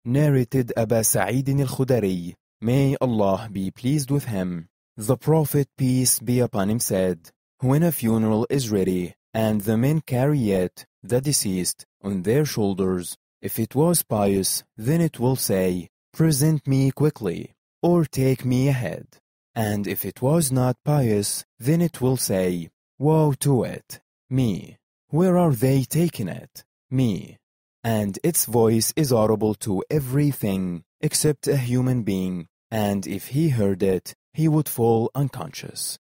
narrated Aba Sa'id al-Khudari, may Allah be pleased with him. The Prophet, peace be upon him, said, when a funeral is ready, and the men carry it, the deceased, on their shoulders, if it was pious, then it will say, present me quickly, or take me ahead. And if it was not pious, then it will say, woe to it, me. Where are they taking it? Me. And its voice is audible to everything except a human being, and if he heard it, he would fall unconscious.